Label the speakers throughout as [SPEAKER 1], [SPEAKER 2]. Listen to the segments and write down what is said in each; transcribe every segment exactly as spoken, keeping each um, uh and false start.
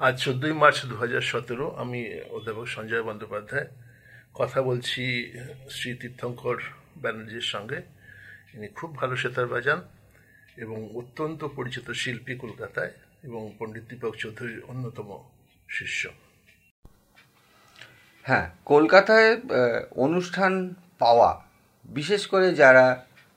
[SPEAKER 1] আজ চোদ্দোই মার্চ দু হাজার সতেরো আমি অধ্যাপক সঞ্জয় বন্দ্যোপাধ্যায় কথা বলছি শ্রী তীর্থঙ্কর ব্যানার্জির সঙ্গে। ইনি খুব ভালো সেতার বাজান এবং অত্যন্ত পরিচিত শিল্পী কলকাতায়, এবং পণ্ডিত দীপক চৌধুরীর অন্যতম শিষ্য।
[SPEAKER 2] হ্যাঁ, কলকাতায় অনুষ্ঠান পাওয়া, বিশেষ করে যারা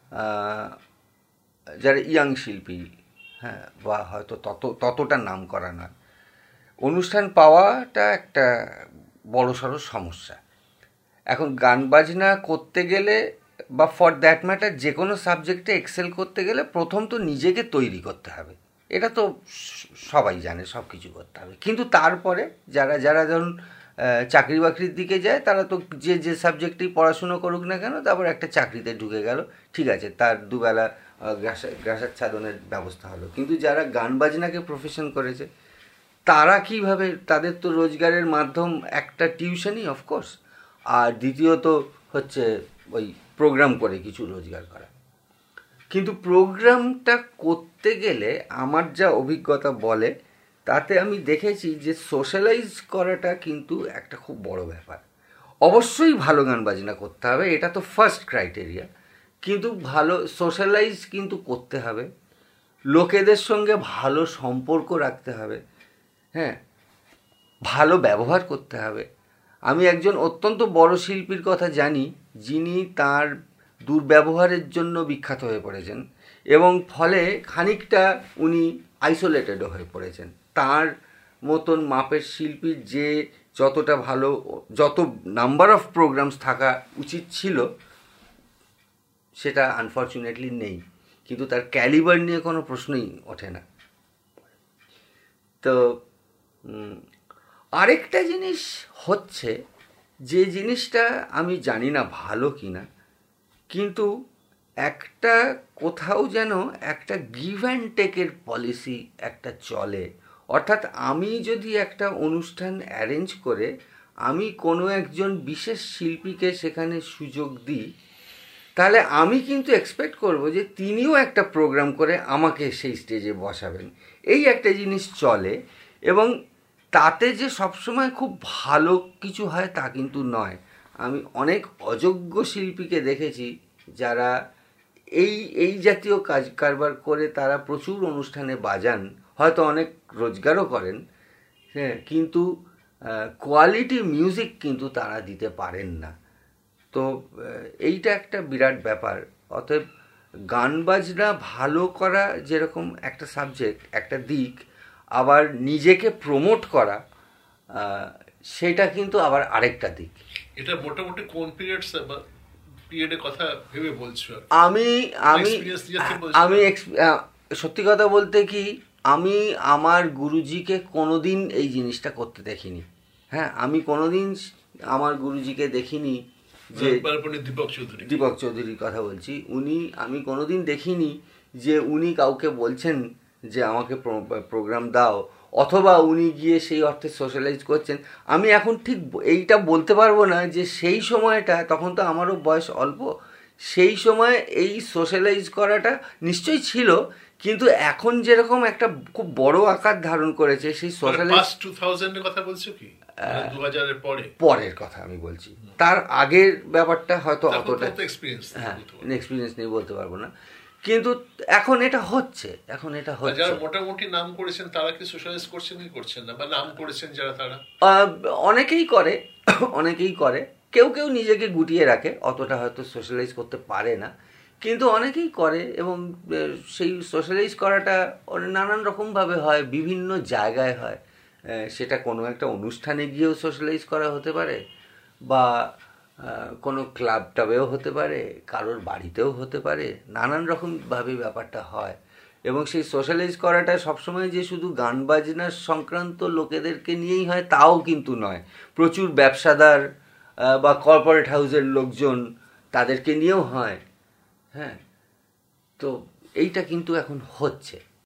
[SPEAKER 2] যারা ইয়াং শিল্পী, হ্যাঁ, বা হয়তো তত ততটা নাম করা নয়, অনুষ্ঠান পাওয়াটা একটা বড়সড় সমস্যা। এখন গান বাজনা করতে গেলে বা ফর দ্যাট ম্যাটার যে কোনো সাবজেক্টে এক্সেল করতে গেলে প্রথম তো নিজেকে তৈরি করতে হবে, এটা তো সবাই জানে, সব কিছু করতে হবে। কিন্তু তারপরে যারা যারা ধরুন চাকরি বাকরির দিকে যায়, তারা তো যে যে সাবজেক্টেই পড়াশুনো করুক না কেন, তারপর একটা চাকরিতে ঢুকে গেল, ঠিক আছে, তার দুবেলা গ্রাসাচ্ছাদনের ব্যবস্থা হলো। কিন্তু যারা গান বাজনাকে প্রফেশন করেছে, তারা কিভাবে, তাদের তো রোজগারের মাধ্যম একটা টিউশনই অফকোর্স, আর দ্বিতীয়ত হচ্ছে ওই প্রোগ্রাম করে কিছু রোজগার করা। কিন্তু প্রোগ্রামটা করতে গেলে আমার যা অভিজ্ঞতা বলে, তাতে আমি দেখেছি যে সোশ্যালাইজ করাটা কিন্তু একটা খুব বড় ব্যাপার। অবশ্যই ভালো গান বাজনা করতে হবে, এটা তো ফার্স্ট ক্রাইটেরিয়া, কিন্তু ভালো সোশ্যালাইজ কিন্তু করতে হবে, লোকেদের সঙ্গে ভালো সম্পর্ক রাখতে হবে, হ্যাঁ, ভালো ব্যবহার করতে হবে। আমি একজন অত্যন্ত বড় শিল্পীর কথা জানি, যিনি তার দুর্ব্যবহারের জন্য বিখ্যাত হয়ে পড়েছেন, এবং ফলে খানিকটা উনি আইসোলেটেডও হয়ে পড়েছেন। তার মতন মাপের শিল্পীর যে যতটা ভালো, যত নাম্বার অফ প্রোগ্রামস থাকা উচিত ছিল, সেটা আনফর্চুনেটলি নেই। কিন্তু তার ক্যালিবার নিয়ে কোনো প্রশ্নই ওঠে না। তো আরেকটা জিনিস হচ্ছে, যে জিনিসটা আমি জানি না ভালো কিনা, কিন্তু একটা কোথাও যেন একটা গিভ অ্যান্ড টেকের পলিসি একটা চলে। অর্থাৎ আমি যদি একটা অনুষ্ঠান অ্যারেঞ্জ করে আমি কোনো একজন বিশেষ শিল্পীকে সেখানে সুযোগ দিই, তাহলে আমি কিন্তু এক্সপেক্ট করব যে তিনিও একটা প্রোগ্রাম করে আমাকে সেই স্টেজে বসাবেন। এই একটা জিনিস চলে, এবং তাতে যে সবসময় খুব ভালো কিছু হয় তা কিন্তু নয়। আমি অনেক অযোগ্য শিল্পীকে দেখেছি যারা এই এই জাতীয় কাজ কারবার করে তারা প্রচুর অনুষ্ঠানে বাজান, হয়তো অনেক রোজগারও করেন, হ্যাঁ, কিন্তু কোয়ালিটি মিউজিক কিন্তু তারা দিতে পারেন না। তো এইটা একটা বিরাট ব্যাপার। অতএব গান বাজনা ভালো করা যেরকম একটা সাবজেক্ট, একটা দিক, আবার নিজেকে প্রমোট করা সেটা কিন্তু আবার আরেকটা দিক।
[SPEAKER 1] এটা মোটামুটি কোন পিরিয়ড পিরিয়ডের কথা ভেবে বলছো? আমি
[SPEAKER 2] আমি আমি সত্যি কথা বলতে কি, আমি আমার গুরুজিকে কোনোদিন এই জিনিসটা করতে দেখিনি। হ্যাঁ, আমি কোনোদিন আমার গুরুজিকে দেখিনি যে
[SPEAKER 1] দীপক চৌধুরী
[SPEAKER 2] দীপক চৌধুরীর কথা বলছি, উনি আমি কোনোদিন দেখিনি যে উনি কাউকে বলছেন যে আমাকে প্রোগ্রাম দাও, অথবা উনি গিয়ে সেই অর্থে সোশ্যালাইজ করছেন। আমি এখন ঠিক এইটা বলতে পারবো না যে সেই সময়টা, তখন তো আমারও বয়স অল্প, সেই সময় এই সোশ্যালাইজ করাটা নিশ্চয়ই ছিল, কিন্তু এখন যেরকম একটা খুব বড় আকার ধারণ করেছে সেই সোশ্যালাইজ
[SPEAKER 1] কথা বলছো কি দু হাজারের পরে
[SPEAKER 2] পরের কথা আমি বলছি, তার আগের ব্যাপারটা হয়তো অতটা
[SPEAKER 1] এক্সপিরিয়েন্স
[SPEAKER 2] হ্যাঁ এক্সপিরিয়েন্স নেই বলতে পারবো না, কিন্তু এখন এটা হচ্ছে এখন এটা হচ্ছে
[SPEAKER 1] যারা মোটামুটি নাম করেছেন তারা কি সোশ্যালাইজ করছেন কি করছেন না, বা নাম করেছেন যারা, তারা
[SPEAKER 2] অনেকেই করে অনেকেই করে কেউ কেউ নিজেকে গুটিয়ে রাখে, অতটা হয়তো সোশ্যালাইজ করতে পারে না, কিন্তু অনেকেই করে। এবং সেই সোশ্যালাইজ করাটা নানান রকমভাবে হয়, বিভিন্ন জায়গায় হয়। সেটা কোনো একটা অনুষ্ঠানে গিয়েও সোশ্যালাইজ করা হতে পারে, বা কোনো ক্লাব টাবেও হতে পারে, কারোর বাড়িতেও হতে পারে, নানান রকমভাবে ব্যাপারটা হয়। এবং সেই সোশ্যালাইজ করাটা সবসময় যে শুধু গান বাজনার সংক্রান্ত লোকেদেরকে নিয়েই হয় তাও কিন্তু নয়, প্রচুর ব্যবসাদার বা কর্পোরেট হাউসের লোকজন, তাদেরকে নিয়েও হয়। হ্যাঁ, তো এইটা কিন্তু এখন হচ্ছে।